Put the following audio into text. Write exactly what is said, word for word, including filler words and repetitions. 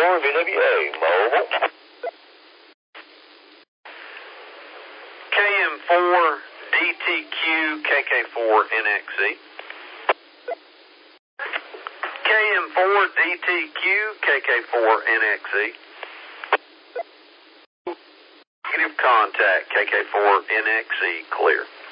four, V W A, mobile. K M four, D T Q, K K four, N X E. K M four, D T Q, K K four, N X E. Negative contact, K K four, N X E, clear.